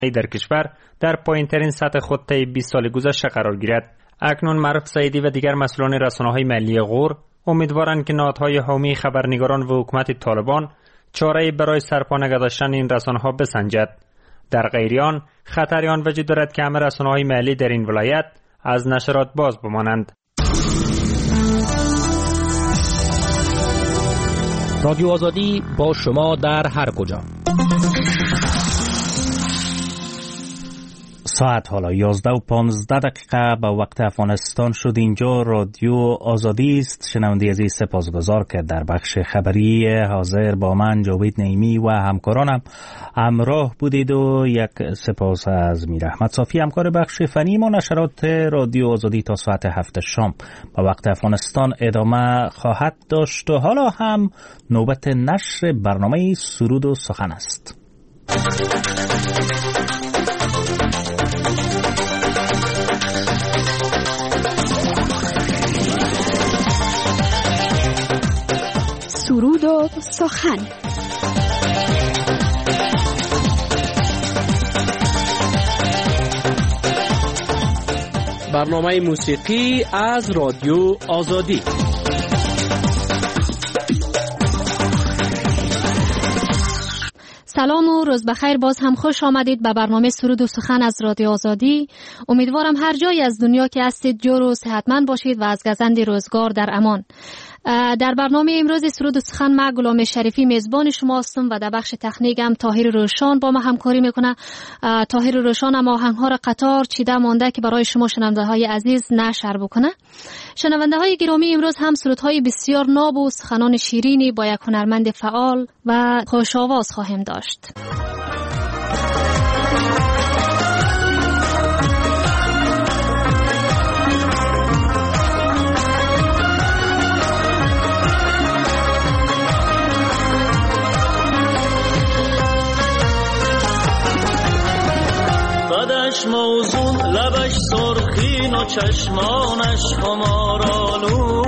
در کشور در پایین‌ترین سطح خود طی 20 سال گذشته قرار گیرد. اکنون معروف سعیدی و دیگر مسئولان رسانه‌های ملی غور امیدوارند که نهادهای حامی خبرنگاران و حکومت طالبان چاره‌ای برای سرپا نگذاشتن این رسانه‌ها بسنجد. در غیر آن خطری آن وجود دارد که همه رسانه‌های ملی در این ولایت از نشرات باز بمانند. رادیو آزادی با شما در هر کجا. ساعت حالا 11:15 به وقت افغانستان شد. اینجا رادیو آزادی است. شنونده عزیز سپاسگزار که در بخش خبری حاضر با من جاوید نعیمی و همکارانم همراه بودید و یک سپاس از میر احمد صافی همکار بخش فنی ما. نشرات رادیو آزادی تا ساعت 7 شام به وقت افغانستان ادامه خواهد داشت و حالا هم نوبت نشر برنامه سرود و سخن است. سرود و سخن. برنامه موسیقی از رادیو آزادی. سلام و روز بخیر. باز هم خوش آمدید به برنامه سرود و سخن از رادیو آزادی. امیدوارم هر جای از دنیا که هستید جور و صحتمند باشید و از گزند روزگار در امان. در برنامه امروز سرود و سخن من غلام شریفی میزبان شما هستم و در بخش تکنیکم طاهر روشان با ما همکاری میکنه. طاهر روشان هم آهنگ‌ها را قطار چیده مانده که برای شما شنونده‌های عزیز نشر بکنه. شنونده‌های گرامی، امروز هم سرودهای بسیار ناب و سخنان شیرینی با یک هنرمند فعال و خوش آواز خواهیم داشت. بدش موزون، لبش سرخین و چشمانش خمارالو.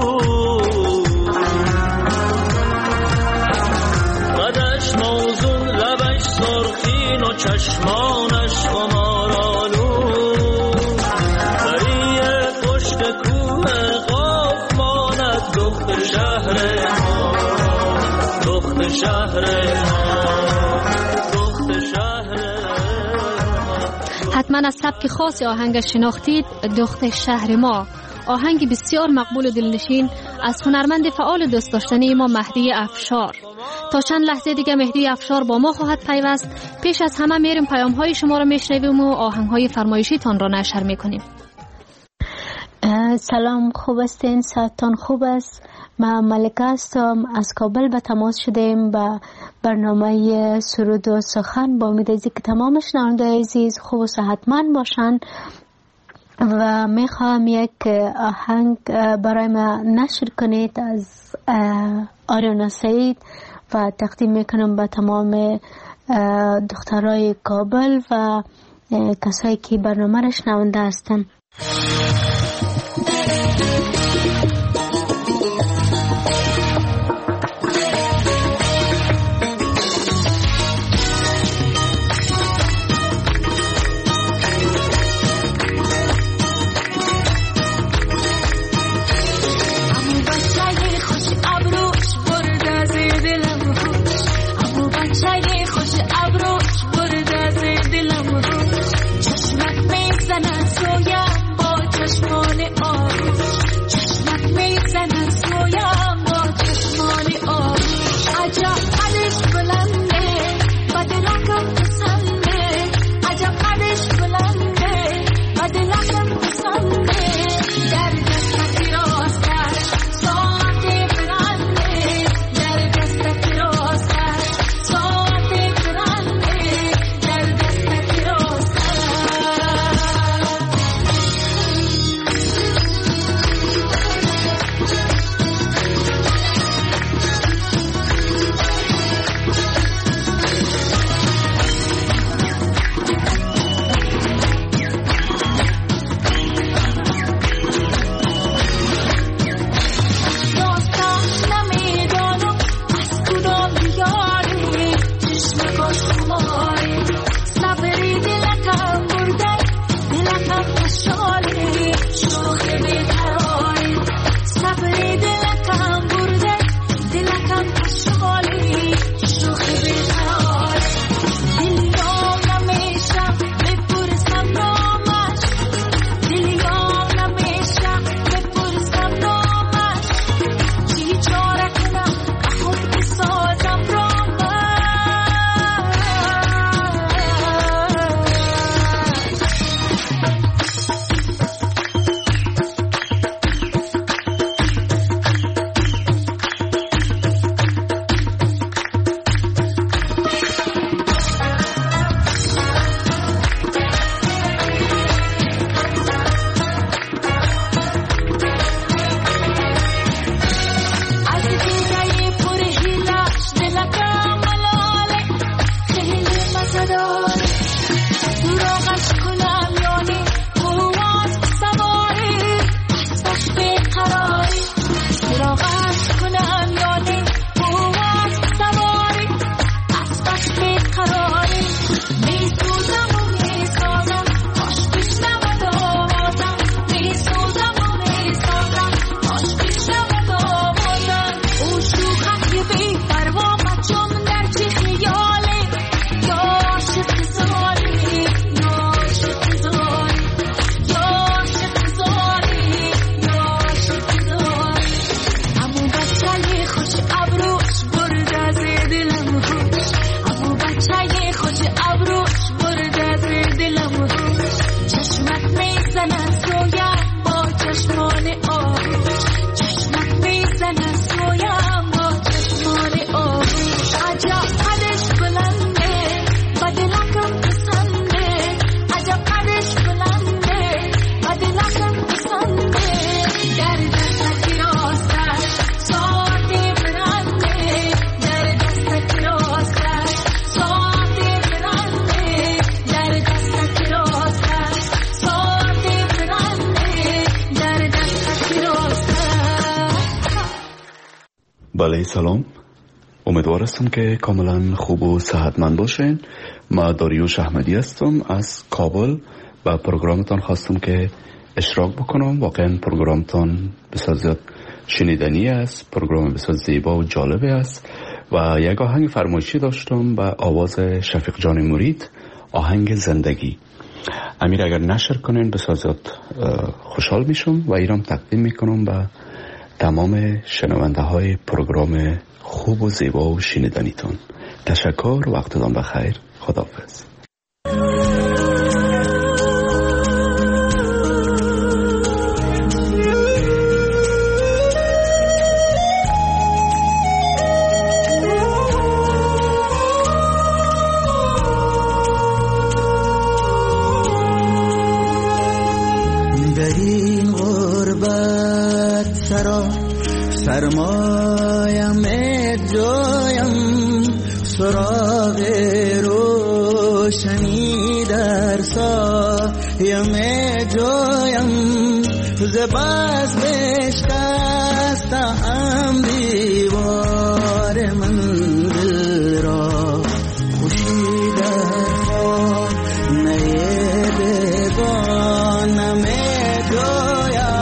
بدش موزون، لبش سرخین و چشمانش خمارالو. دریه پشت کوه قاف ماند دختر شهر ما، دختر شهر ما، دختر شهر. حتما از سبک خاص آهنگ شناختید، دختر شهر ما. آهنگ بسیار مقبول و دلنشین از هنرمند فعال دوست داشتنی ما مهدی افشار. تا چند لحظه دیگه مهدی افشار با ما خواهد پیوست. پیش از همه میریم پیام‌های شما رو میشنویم و آهنگ‌های فرمایشیتان را نشر میکنیم. سلام، خوب هستین؟ صحتتان خوب است؟ من ملکه هستم، از کابل به تماس شدیم به برنامه سرود و سخن. با امید که تمام شنونده عزیز خوب و صحتمند باشن و میخوام یک آهنگ برای ما نشر کنید از آریانا سعید و تقدیم میکنم به تمام دخترای کابل و کسایی که برنامه را شنونده هستن. چشمک میزنن سویم با چشمان آروش. بله سلام، امیدوار هستم که کاملا خوب و صحتمند باشین. ما داریوش احمدی هستم از کابل. با پروگرامتان خواستم که اشتراک بکنم. واقعا پروگرامتان بسیار زیاد شنیدنی است، پروگرام بسیار زیبا و جالبه است و یک آهنگ فرمایشی داشتم با آواز شفیق جان مرید، آهنگ زندگی. امیر اگر نشر کنین بسیار زیاد خوشحال میشم و ایرام تقدیم میکنم به تمام شنونده های پروگرام خوب و زیبا و شنیدنیتون. تشکر، وقتتان بخیر، خداحافظ. سرمایم جایم سراغ روشنی در سایم جایم زباز بشکستم دیوار منزل را خوشی در خانه بگانم جایم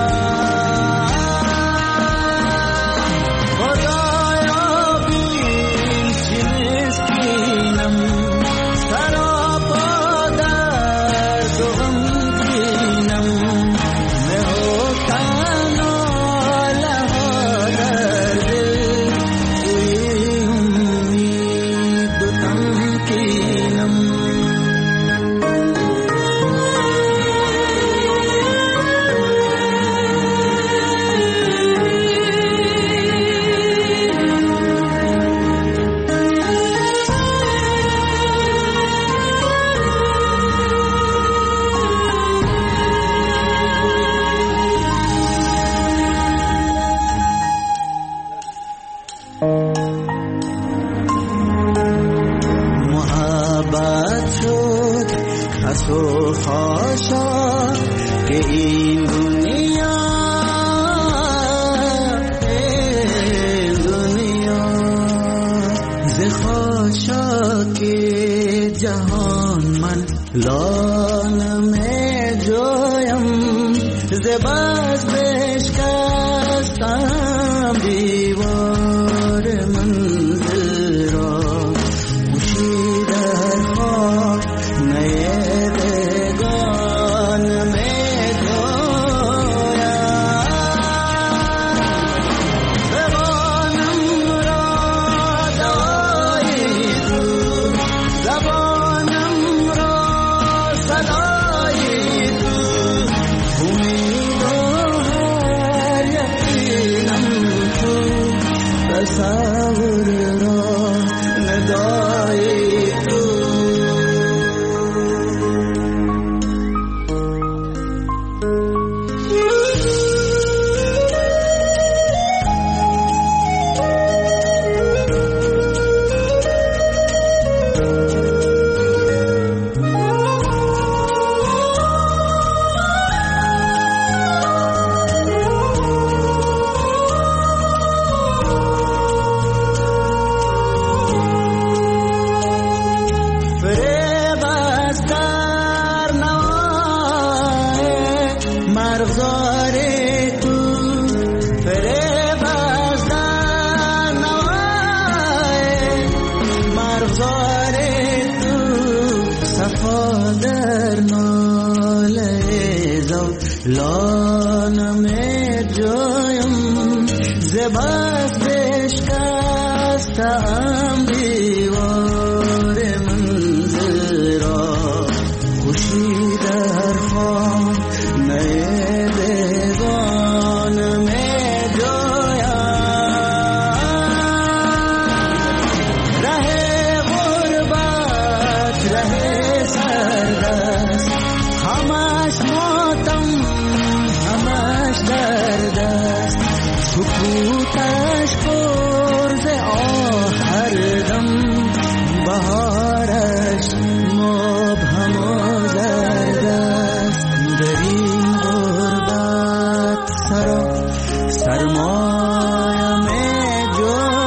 سرمایم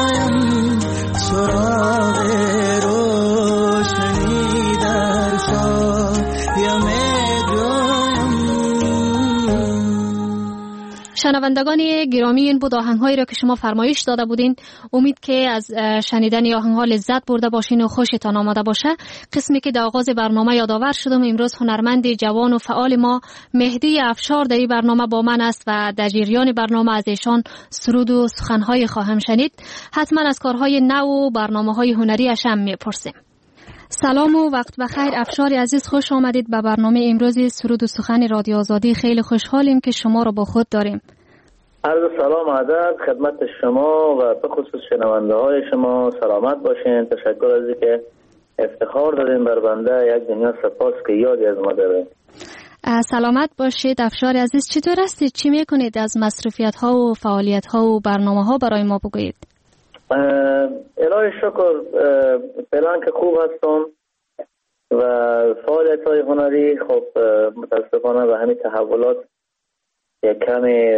شنوندگان گرامی، این بود آهنگ‌هایی را که شما فرمایش داده بودین. امید که از شنیدن آهنگ‌ها لذت برده باشین و خوشتان آمده باشه. قسمی که در آغاز برنامه یادآور شدم، امروز هنرمند جوان و فعال ما مهدی افشار در این برنامه با من است و در جریان برنامه از ایشان سرود و سخن‌های خواهم شنید. حتما از کارهای نو و برنامه‌های هنری اش هم می‌پرسیم. سلام و وقت بخیر افشار عزیز، خوش آمدید به برنامه امروز سرود و سخن رادیو آزادی. خیلی خوشحالیم که شما را با خود داریم. عرض سلام ادب خدمت شما و به خصوص شنونده های شما. سلامت باشین. تشکر از اینکه افتخار دادین بر بنده. یک دنیا سپاس که یادی از ما دارین. سلامت باشید افشار عزیز. چطور هستید؟ چی میکنید؟ از مصروفیت ها و فعالیت ها و برنامه ها برای ما بگویید. الهی شکر، فعلا که خوب هستم و فعالیت های هنری خب متاسفانه به همین تحولات یک کمی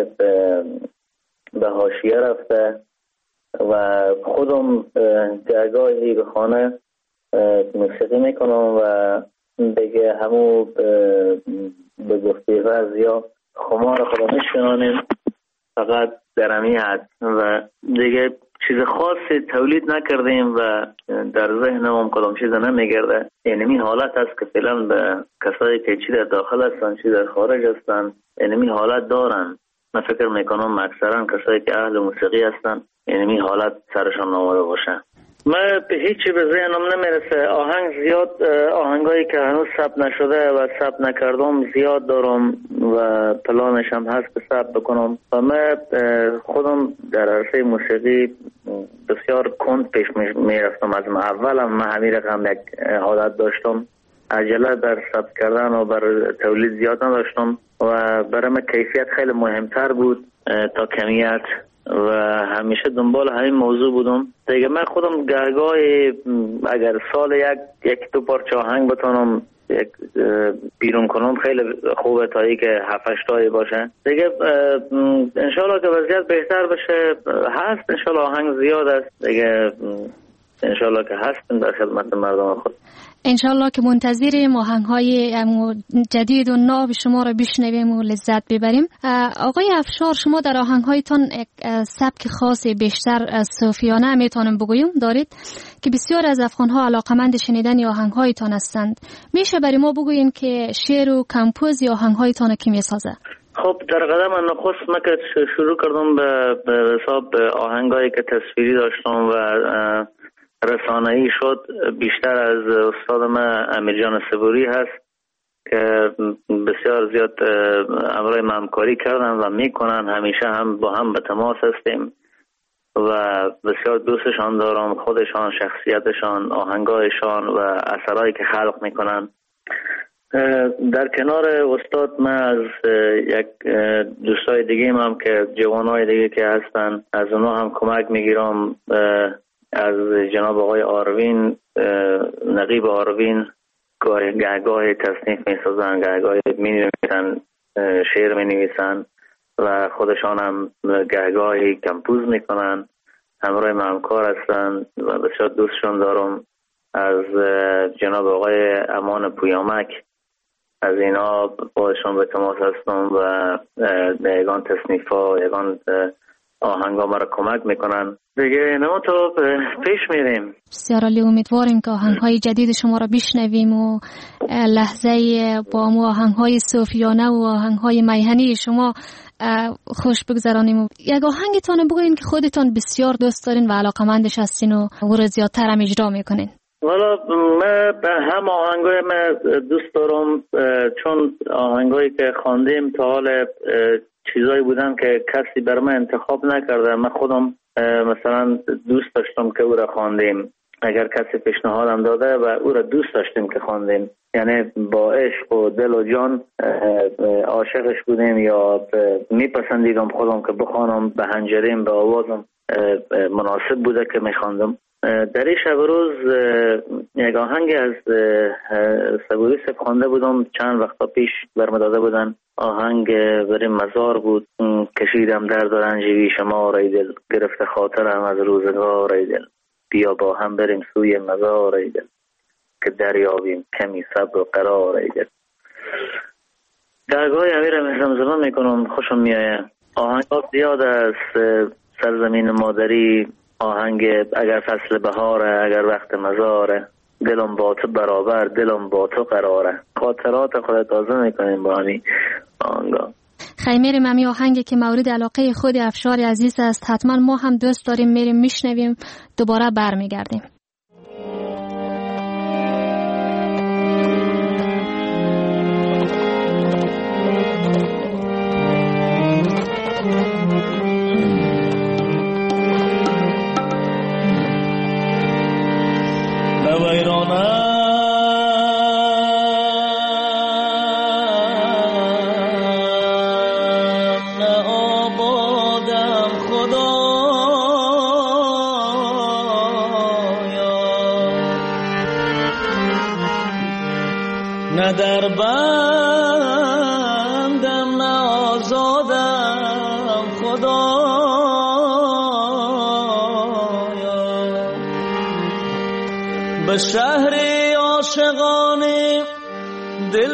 به حاشیه رفته و خودم جایگاهی به خانه موسیقی میکنم و دیگه همو به گفته ورز یا خمار خدا میشنانیم فقط در امیت و دیگه چیز خاصی تولید نکردیم و در ذهنم کدام چیز نمیگرده. یعنی حالت است که فعلا به کسایی که چی در داخل هستن چی در خارج هستن یعنی حالت دارن. من فکر میکنم اکثرا کسایی که اهل موسیقی هستن یعنی حالت سرشان آمده باشه. من به هیچی به ذهنم نمیرسه. آهنگ زیاد، آهنگایی که هنوز ثبت نشده و ثبت نکردم زیاد دارم و پلانش هم هست که ثبت بکنم. و من خودم در عرصه موسیقی بسیار کند پیش میرفتم. از اولم من همین رقم یک عادت داشتم، عجله در ثبت کردن و بر تولید زیاد نداشتم و برای من کیفیت خیلی مهمتر بود تا کمیت و همیشه دنبال همین موضوع بودم. دیگه من خودم گهگاهی اگر سال یک دو پارچه آهنگ بتونم یک بیرون کنم خیلی خوبه تا ای که 7-8 تایی باشه. دیگه انشالله که وضعیت بهتر بشه هست. انشالله آهنگ زیاد است دیگه. انشالله که هستیم در خدمت مردم خود. انشالله که منتظریم آهنگ‌های جدید و ناب شما را بشنویم و لذت ببریم. آقای افشار، شما در آهنگ‌هایتان سبک خاص بیشتر صوفیانه میتونم بگویم دارید که بسیار از افغان‌ها علاقمند شنیدن آهنگ‌هایتان هستند. میشه برای ما بگوین که شعر و کمپوز آهنگ‌هایتان کی میسازه؟ خب در قدم نخست من که شروع کردم به حساب آهنگایی که تصویری داشتم و رسانه‌ای شد بیشتر از استاد من امیر جان صبوری هست که بسیار زیاد امرای همکاری کردن و میکنن. همیشه هم با هم به تماس هستیم و بسیار دوستشان دارم. خودشان، شخصیتشان، آهنگایشان و اثرایی که خلق میکنن. در کنار استاد من از یک دوستای دیگه هم که جوانای دیگه که هستن از اونا هم کمک میگیرم. از جناب آقای آروین، نقیب آروین گهگاه تصنیف می سازن، گهگاه می نویسن، شعر می نویسن و خودشان هم گهگاهی کمپوز می کنن. همراه من همکار هستن و بسیار دوستشون دارم. از جناب آقای امان پویامک از اینا باشون به تماس هستم و یگان تصنیف ها یگان آهنگ ها مرا کمک میکنن. دیگه نما تو پیش میریم. بسیار عالی. امیدواریم که آهنگ های جدید شما را بشنویم و لحظه با مو آهنگ های صوفیانه و آهنگ های میهنی شما خوش بگذرانیم. یک آهنگتان بگوین که خودتان بسیار دوست دارین و علاقمندش هستین و او را زیادتر هم اجرا میکنین. والا من هم آهنگای من دوست دارم چون آهنگایی که خواندیم تا حال چیزایی بودن که کسی بر من انتخاب نکرده. من خودم مثلا دوست داشتم که او را خواندیم. اگر کسی پیشنهادم داده و او را دوست داشتیم که خواندیم، یعنی با عشق و دل و جان عاشقش بودیم یا میپسندیدم خودم که بخوانم، به هنجریم به آوازم مناسب بوده که میخواندم. در این شب روز یک آهنگ از صبوری صاحب خوانده بودم چند وقتا پیش برم داده بودن. آهنگ بریم مزار بود. کشیدم درد و رنج بی شمار ای دل، گرفته خاطرم از روزگار ای دل، بیا با هم بریم سوی مزار ای دل، که دریابیم کمی صبر و قرار ای دل. درگاه امیرم زمزمه میکنم، خوشم میایه. آهنگ زیاد است. سرزمین مادری، آهنگ اگر فصل بهاره، اگر وقت مزاره، دلم با تو برابر، دلم با تو قراره. خاطرات خود تازه میکنیم با همین آهنگا. خیلی میریم همی آهنگی که مورد علاقه خود افشار عزیز است، حتما ما هم دوست داریم، میریم میشنویم، دوباره برمیگردیم. نه در بندم نه آزادم خدایا، به شهری عاشقانه دل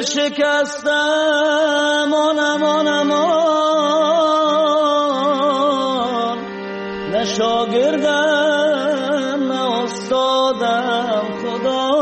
شکستم آنم نه شاگردم نه استادم خدا،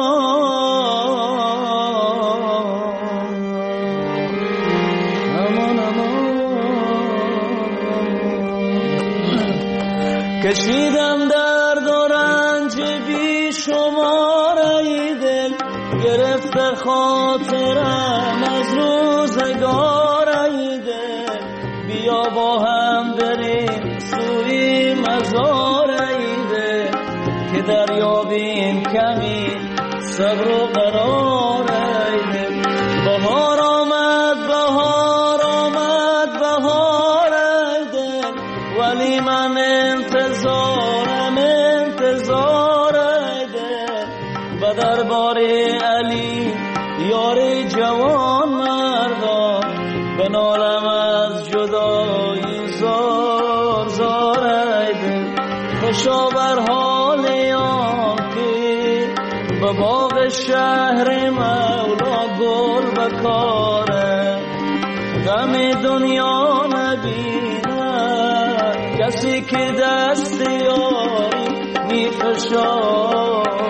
کشیدم درد و رنج بی شمار، ای دل گرفت خاطرم از روزگار، ای دل بیا با هم بریم سوی مزار، ای دل که دریابیم کمی صبر و قرار، ای دل بهار آمد بهار آمد بهار، ای دل ولی من انتظارم انتظار، ای دل به دربار علی یار جوان مردان، بنالم از جدایی زار زار، ای دل خوشا بر حال آن که به باغ شهر مولا گل بکاره، غم دنیا نبینه کسی که دست یاری میفشاره.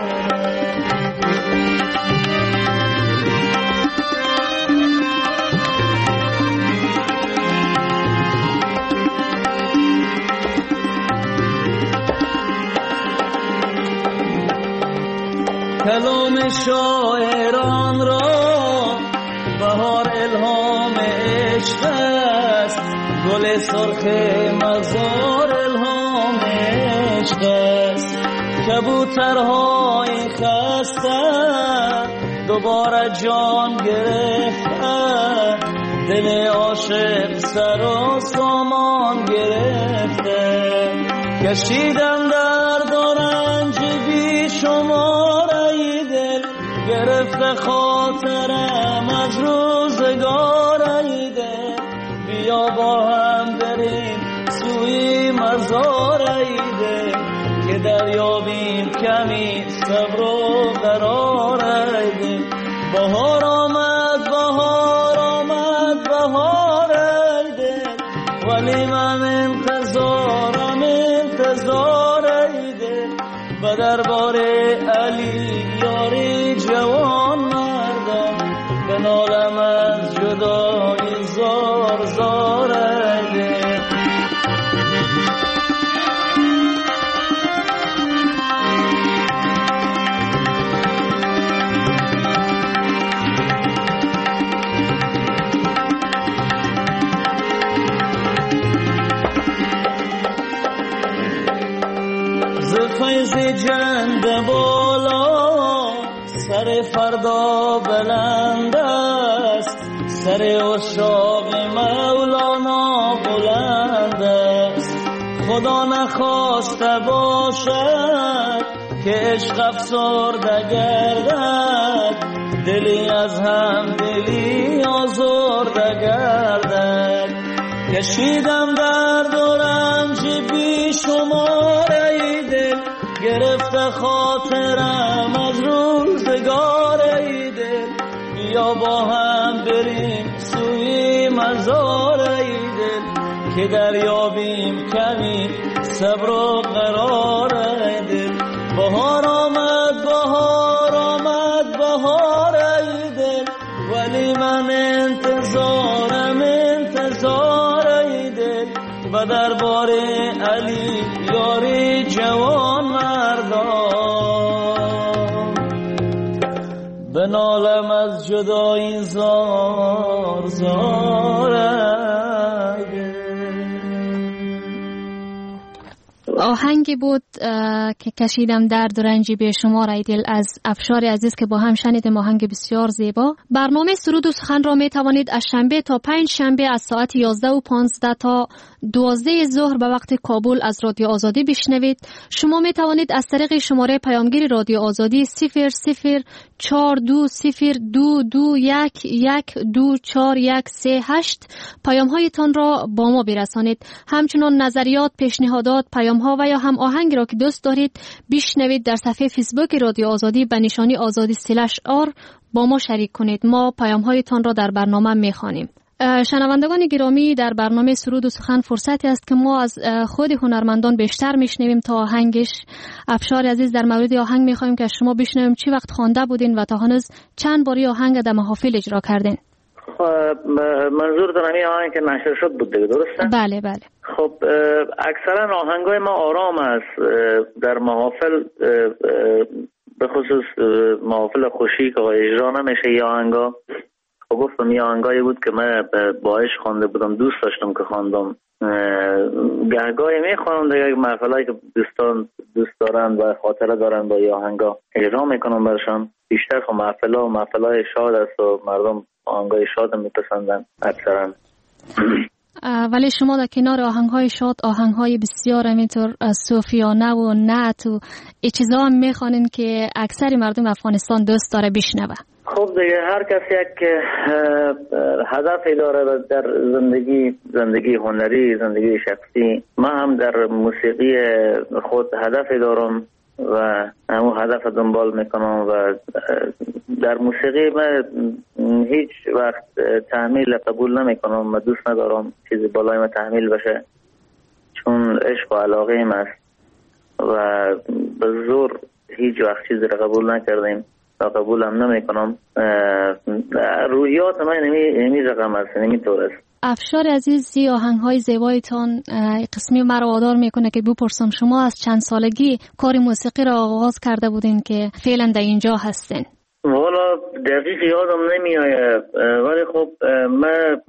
کلام شاعران را بهار الهام عشق است، گل سرخ مزار الهام عشق است، کبوترهای خسته دوباره جان گرفته، دل عاشق سر و سامان گرفته، کشیدم درد و رنج بی شمار، ای دل گرفت خاطرم از روزگار، ای دل بیا با هم بریم سوی مزار، ای دل که دریابیم کمی صبر و قرار، ای دل بهار آمد بهار آمد بهار، ای دل ولی من انتظارم انتظار، ای دل به دربار علی یاری جوان مردم، بنالم از جدایی زار زار، ای دل فیض جند بالا سر فردا بلند است، سر عشاق مولانا بلند است، خدا نخواسته باشد که عشق افسرده گردد، دلی از هم دلی آزرده گردد، کشیدم درد و رنج بی شمار، ای دل گرفت خاطرم از روزگار، ای دل بیا با هم بریم سوی مزار، ای دل که دریابیم کمی صبر و قرار دل. بهار آمد بهار آمد بهار ای دل، ولی من انتظارم انتظار ای دل. و دربار علی یاری جوان مردان، بنالم از جدایی زار زار ای دل. آهنگی بود که کشیدم درد و رنجی به شما ای دل از افشار عزیز که با هم شنیدیم. آهنگ بسیار زیبا. برنامه سرود و سخن را می توانید از شنبه تا پنج شنبه از ساعت 11:15 تا 12 ظهر به وقت کابل از رادیو آزادی بشنوید. شما می توانید از طریق شماره پیامگیر رادیو آزادی 0042221241124138 پیام هایتان را با ما برسانید. همچنان نظریات، پیشنهادات، پیام ها و یا هم آهنگی را که دوست دارید بشنوید در صفحه فیسبوک رادیو آزادی به نشانی آزادی/r با ما شریک کنید. ما پیام هایتان را در برنامه میخوانیم. شنوندگان گرامی، در برنامه سرود و سخن فرصتی است که ما از خود هنرمندان بیشتر میشنویم تا آهنگش. افشار عزیز، در مورد آهنگ میخوایم که شما بشنویم چی وقت خوانده بودین و تا هنوز چند باری آهنگ در محافل اجرا کردین؟ منظورتون همین آهنگ که نشر شد بود دیگه، درسته؟ بله بله. خب اکثرا آهنگای ما آرام است. در محافل به خصوص محافل خوشی که اجرا نمیشه یا آهنگا، خب گفتم یه آهنگایی بود که من با عشق خوانده بودم، دوست داشتم که خواندم. گهگاهی میخوانم دیگه محفلایی که دوستان دوست دارن و خاطره دارن با یه آهنگا اجرا میکنم برشان. بیشتر خب محفلای شاد است و مردم آهنگای شاد میپسندن اکثرا. ولی شما در کنار آهنگ‌های شاد آهنگ‌های بسیار همینطور صوفیانه و نعت و چیزا هم میخوانین که اکثر مردم افغانستان دوست داره بشنوه. خب دیگه هر کسی یک هدفی داره در زندگی هنری، زندگی شخصی. من هم در موسیقی خود هدفی دارم و همون هدف دنبال میکنم و در موسیقی من هیچ وقت تحمیل قبول نمیکنم. من دوست ندارم چیزی بالای من تحمیل بشه، چون عشق و علاقه ایم است و به زور هیچ وقت چیزی را قبول نکردیم و قبول هم نمیکنم. روحیات من نمی رقم است، نمیطور است. افشار عزیز، ی آهنگ‌های زیبایتان قسمی مرا وادار میکنه که بپرسم شما از چند سالگی کار موسیقی را آغاز کرده بودین که فعلا در اینجا هستین؟ والا دقیق یادم نمیآید، ولی خب من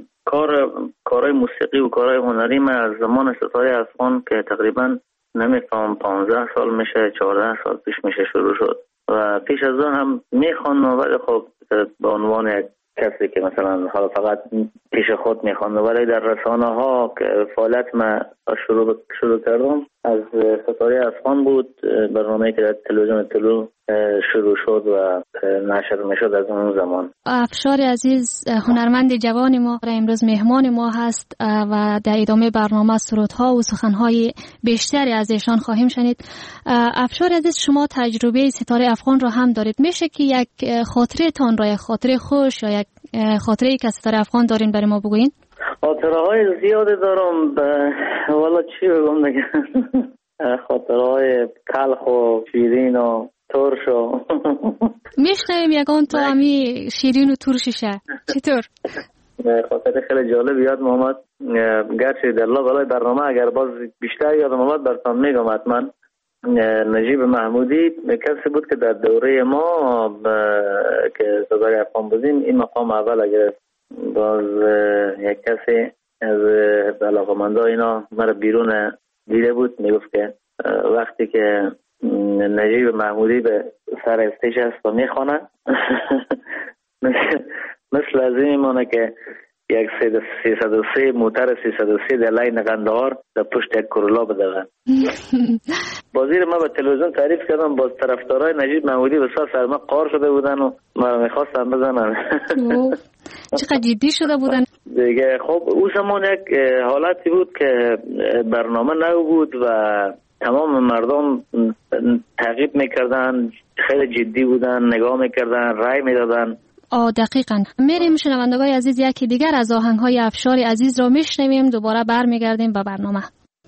کارهای موسیقی و کارهای هنری من از زمان ستاره افغان که تقریبا نمیفهم 15 سال میشه، 14 سال پیش میشه شروع شد و پیش از اون هم میخوانم، ولی خب به عنوان یک کسی که مثلا حالا فقط پیش خود میخوانم، ولی در رسانه ها که فعالیت من شروع کردم از ستاره افغان بود. برنامه‌ای که در تلویزیون طلوع شروع شد و نشر میشد از اون زمان. افشار عزیز هنرمند جوان ما امروز مهمان ما هست و در ادامه برنامه سرودها و سخنهای بیشتری از ایشان خواهیم شنید. افشار عزیز، شما تجربه ستاره افغان را هم دارید، میشه که یک خاطره تان را، یک خاطره خوش یا یک خاطره که ستاره افغان دارین برای ما بگوین؟ خاطره های زیاده دارم، والا چی بگم دیگه. خاطره های تلخ و شیرین و ترش و میشنویم یگان تا همی شیرین و ترششه چطور؟ خاطره خیلی جالب یاد محمد، گرچه در الله بالای برنامه اگر باز بیشتر یاد محمد برتان میگم حتما. نجیب محمودی کسی بود که در دوره ما که صدای افغان بودیم این مقام اول گرفت. باز یک کسی از علاقمندا اینا مرا بیرون دیده بود، میگفت که وقتی که نجیب محمودی به سر استیج است و میخوانه مثل از این میمونه که یک 303 موتر 303 در لین قندهار در پشت یک کرولا بدوه. بازی رو من به تلویزیون تعریف کردم، باز طرفدارای نجیب محمودی بسیار سرما قار شده بودن و مرا میخواستن بزنن. چقدر جدی شده بودن دیگه. خب او زمان یک حالتی بود که برنامه نو بود و تمام مردم تعقیب میکردن، خیلی جدی بودن، نگاه میکردن، رای میدادن دقیقاً. میریم شنوندگان عزیز یکی دیگر از آهنگ‌های افشار عزیز را میشنویم، دوباره برمیگردیم به برنامه.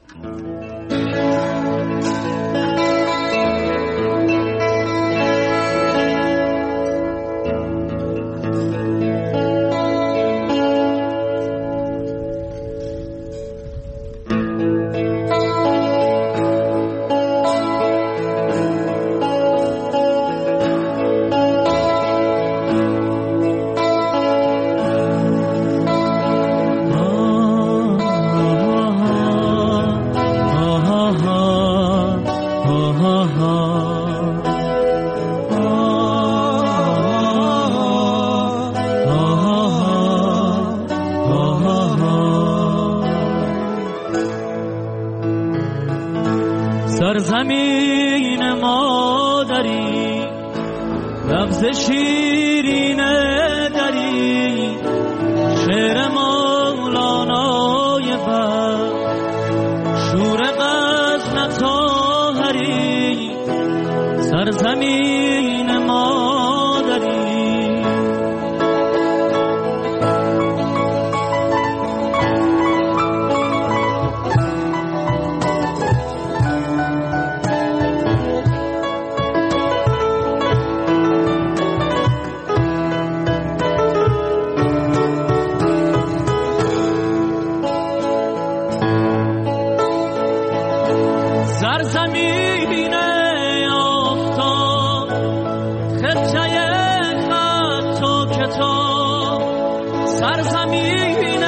سرزمین مادری لفظ شیرین دری شعر مولانای بر شور غزل طاهری سرزمین مادری سرزمین آفتاب خرچه خط و کتاب سرزمین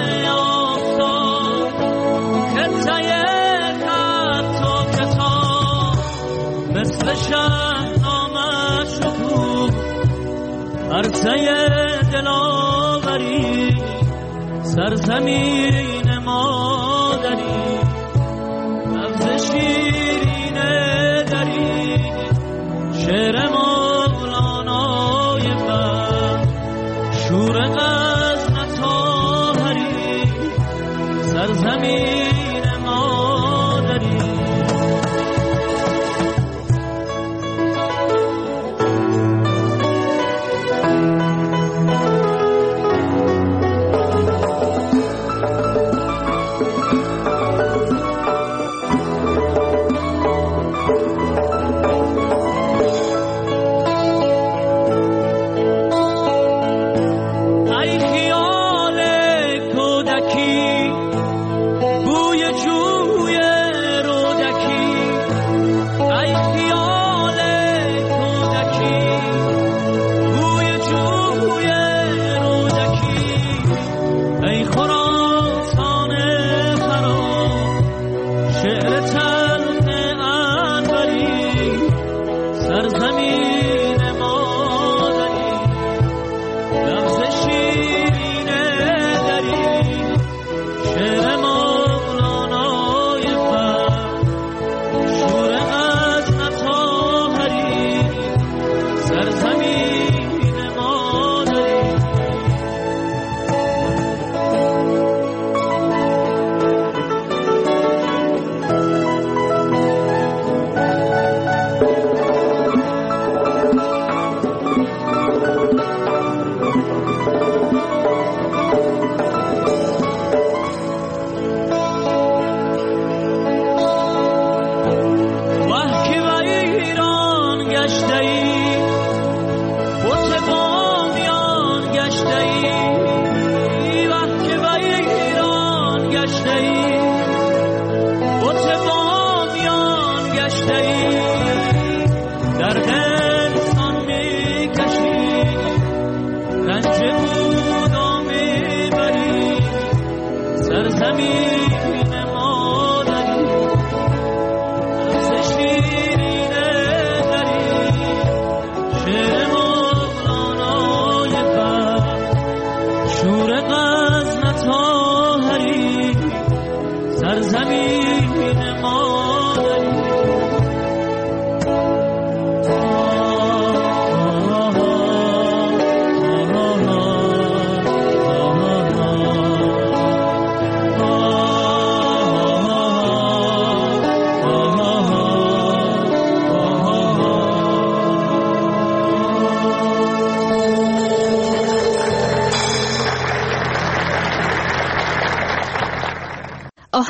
آفتاب خرچه خط و کتاب مثل شهنامه شکوه عرصه دلاوری سرزمین مادری شیرین دری شعر مولانای بر شور غزل طاهری سرزمین مادری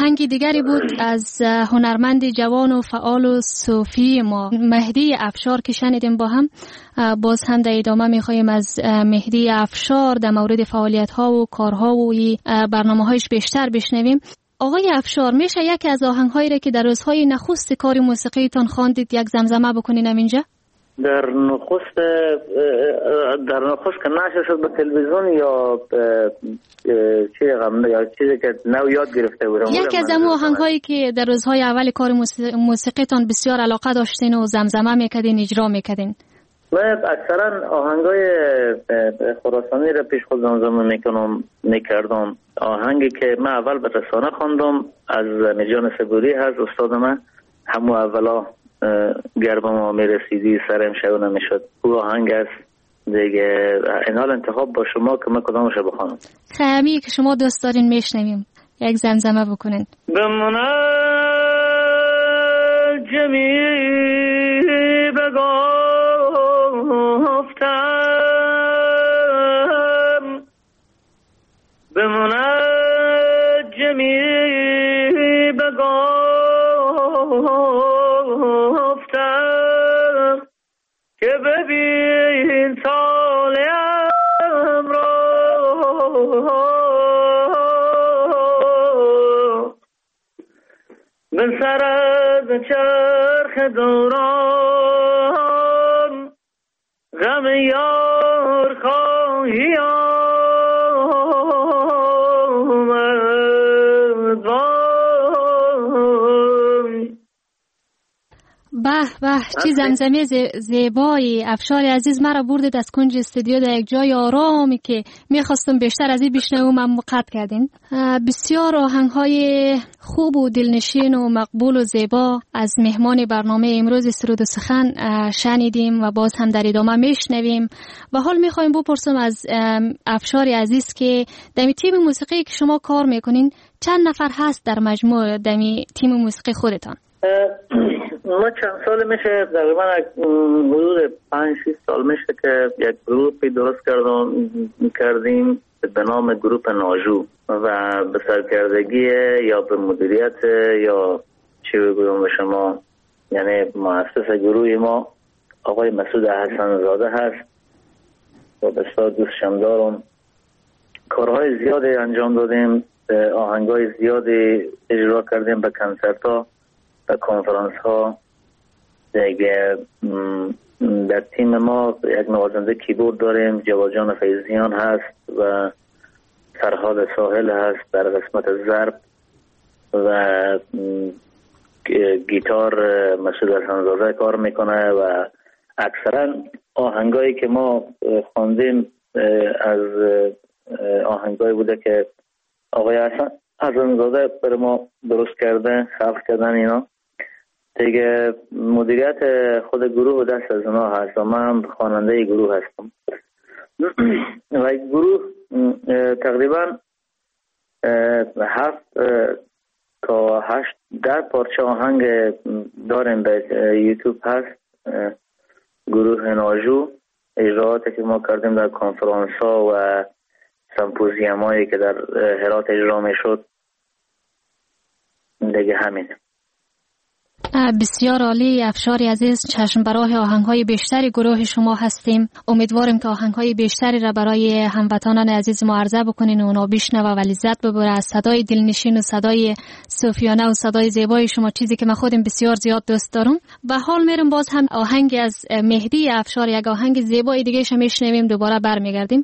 آهنگ دیگری بود از هنرمند جوان و فعال و صوفی ما مهدی افشار که شنیدیم با هم. باز هم در ادامه میخوایم از مهدی افشار در مورد فعالیت ها و کارها و برنامه هایش بیشتر بشنویم. آقای افشار، میشه یکی از آهنگ هایی را که در روزهای نخست کار موسیقی تان خواندید یک زمزمه بکنین اینجا؟ در نخست که نشر شد به تلویزیون یا چیزی که نو یاد گرفته بودم. یکی از اون آهنگ هایی که در روزهای اول کار موسیقی تان بسیار علاقه داشتین و زمزمه میکردین، اجرا میکردین. من اکثرا آهنگای خراسانی را پیش خود زمزمه میکردم. آهنگی که من اول به رسانه خواندم از میجان صبوری هست استاد من، همو اولا گربه ما میرسیدی سرم شو نمیشد، او آهنگ است دیگه. این حال انتخاب با شما که من کدامش بخوانم. خیلی که شما دوست دارین میشنویم، یک زمزمه بکنین. بمونه جمی بگفتم، بمونه جمی بگفتم که ببین سالم را به سر از چرخ دوران غم یار خواهی به چی زمزمه زیبایی. افشار عزیز مرا بردید از کنج استودیو در یک جای آرامی که میخواستم بیشتر از این بشنوم، اما قطع کردین. بسیار آهنگ‌های خوب و دلنشین و مقبول و زیبا از مهمان برنامه امروز سرود و سخن شنیدیم و باز هم در ادامه میشنویم. و حال میخوایم بپرسم از افشار عزیز که در تیم موسیقی که شما کار میکنین چند نفر هست در مجموع در تیم موسیقی خودتان؟ ما چند سال میشه، تقریبا حدود 5-6 سال میشه که یک گروپی درست کردیم به نام گروپ ناجو و به سرکردگی یا به مدیریت یا چی بگویم به شما، یعنی مؤسس گروه ما آقای مسعود حسن زاده هست و بسیار دوستشم دارم. کارهای زیادی انجام دادیم، آهنگای زیادی اجرا کردیم به کنسرت ها، به کنفرانس ها دیگه. در تیم ما یک نوازنده کیبورد داریم، جواجان فیضیان هست و فرهاد ساحل هست در قسمت ضرب و گیتار مسعود حسن‌زاده کار میکنه و اکثرا آهنگایی که ما خواندیم از آهنگایی بوده که آقای حسن‌زاده بر ما درست کرده، خلق کردن اینا دیگه. مدیریت خود گروه دست از اونا هست و من خواننده گروه هستم و گروه تقریبا 7 تا 8 پارچه آهنگ داریم به یوتیوب هست. گروه ناجو اجراعاتی که ما کردیم در کنفرانس ها و سمپوزیوم هایی که در هرات اجرا می شد دیگه همین. بسیار عالی. افشاری عزیز، چشم برای آهنگ‌های بیشتری گروه شما هستیم. امیدواریم که آهنگ‌های بیشتری را برای هموطنان عزیز ما عرضه بکنین و اونا بشنوه و لذت ببره از صدای دلنشین و صدای صوفیانه و صدای زیبای شما، چیزی که من خودم بسیار زیاد دوست دارم. و حال میرم باز هم آهنگ از مهدی افشار، یک آهنگ زیبای دیگه شما میشنویم، دوباره برمیگردیم.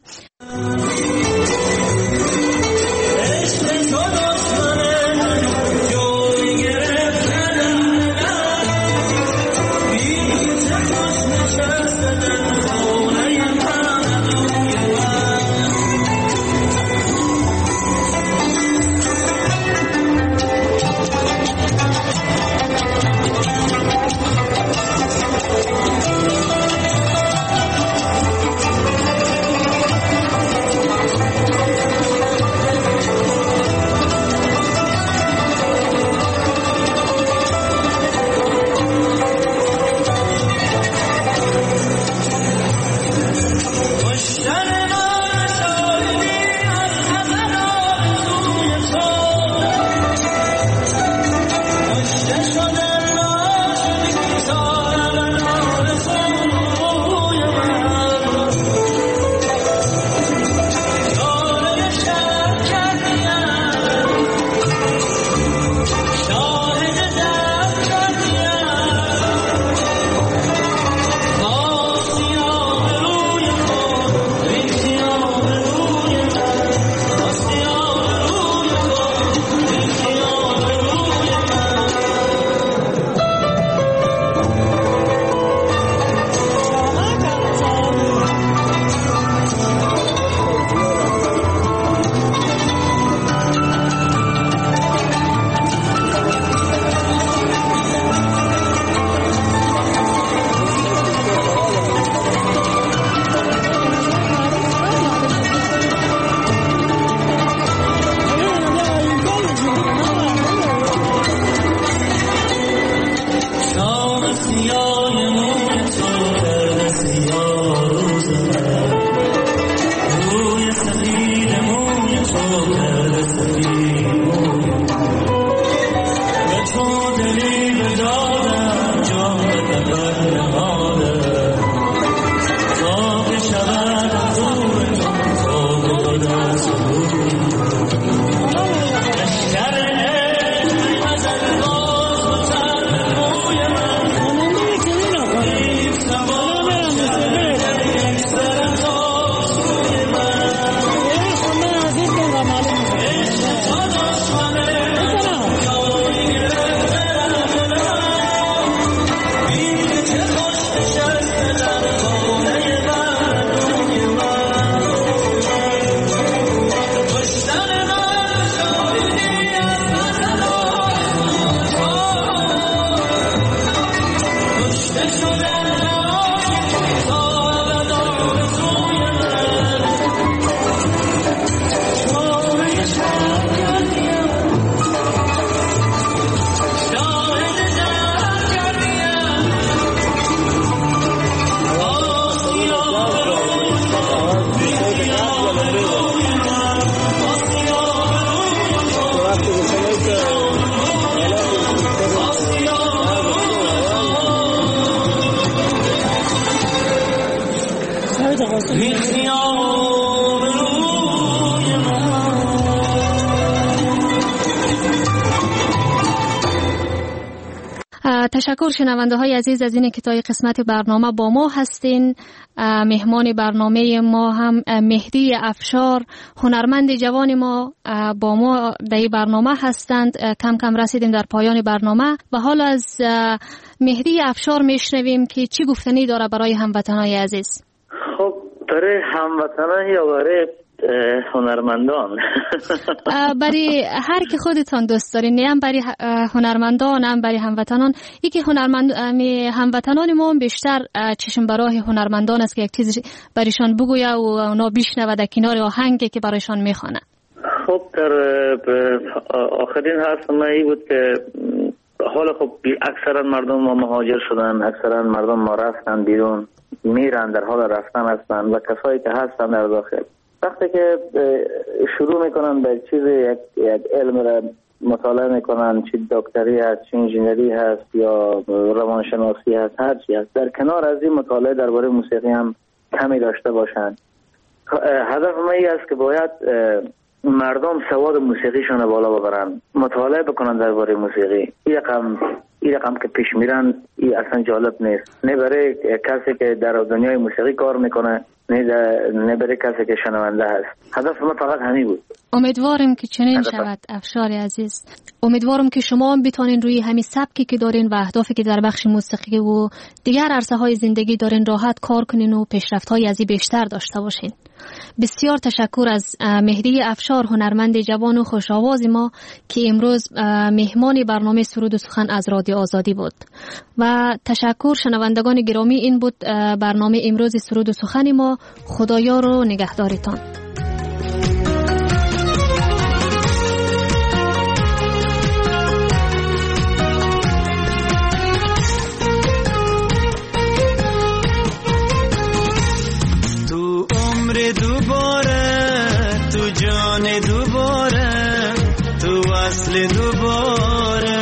تشکر شنونده های عزیز از این که تا قسمت برنامه با ما هستین. مهمان برنامه ما هم مهدی افشار، هنرمند جوان ما با ما در این برنامه هستند. کم کم رسیدیم در پایان برنامه و حالا از مهدی افشار میشنویم که چی گفتنی داره برای هموطنای عزیز. خب برای هموطنان یا برای هنرمندان؟ برای هر که خودتان دوست دارین، نه هم برای هنرمندان هم برای هموطنان. یکی هموطنان ما بیشتر چشم برای هنرمندان است که یک چیزی برایشان بگویه و اونا بشنوه در کنار آهنگی که برایشان میخوانه. خب در آخرین حرف من این بود که حالا خب اکثرا مردم ما مهاجر شدن، اکثرا مردم ما رفتن بیرون، میرن، در حال رفتن هستن و کسایی که هستن در داخل وقتی که شروع میکنن به چیز یک علم را مطالعه میکنن، چی دکتری هست، چی انجینری هست یا روانشناسی هست، هر چی هست، در کنار از این مطالعه درباره موسیقی هم کمی داشته باشن. هدف من این است که باید مردم سواد موسیقیشون بالا ببرن، مطالعه بکنن درباره موسیقی. این رقم که پیش میرن این اصلا جالب نیست، نه برای کسی که در دنیای موسیقی کار میکنه، نه برای کسی که شنونده هست. هدف من فقط همین بود. امیدوارم که چنین شود افشار عزیز. امیدوارم که شما هم بتونین روی همین سبکی که دارین و اهدافی که در بخش موسیقی و دیگر عرصه های زندگی دارین راحت کار کنین و پیشرفت های از این بیشتر داشته باشین. بسیار تشکر از مهدی افشار، هنرمند جوان و خوش آواز ما که امروز مهمان برنامه سرود و سخن از رادیو آزادی بود. و تشکر شنوندگان گرامی، این بود برنامه امروز سرود و سخن ما. خدایار و نگهدارتان. دوباره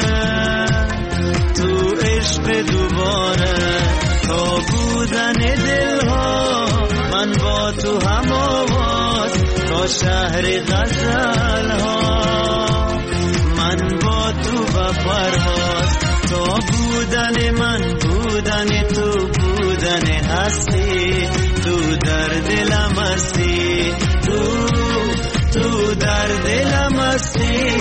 تو عشق دوباره تا بودن دلها من با تو هم آواز تا شهر غزلها من با تو و پرواز تا بودن من بودن تو بودن هستی تو در دلم هستی تو در دلم هستی.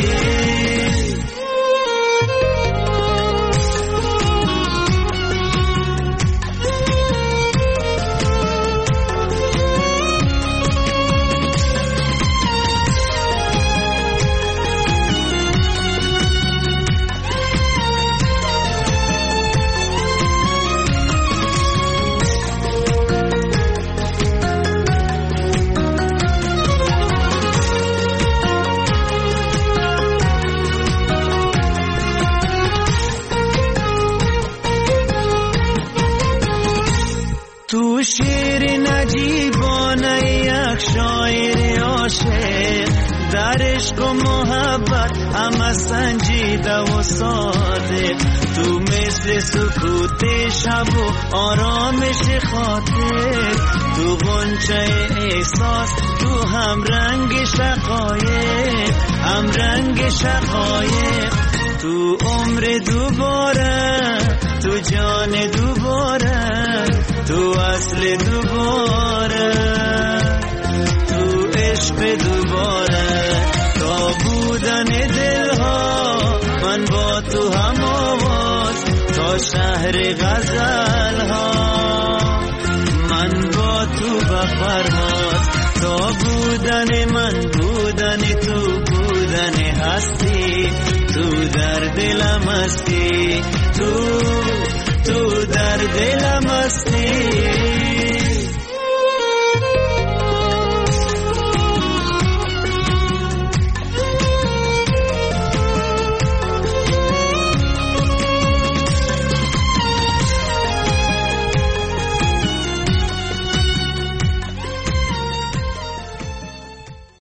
تو شیر نجیبانه یک شاعر عاشق در عشق و محبت همه سنجیده و صادق تو مثل سکوت شب و آرامش خاطر تو غنچه احساس تو هم رنگ شقایق هم رنگ شقایق تو عمر دوباره تو جان دوباره تو اصل دوباره تو عشق دوباره تا بودن دلها من با تو هم آواز تا شهر غزلها من با تو و پرواز تا بودن من بودن تو بودن هستی تو در دلم هستی تو در دلم هستی.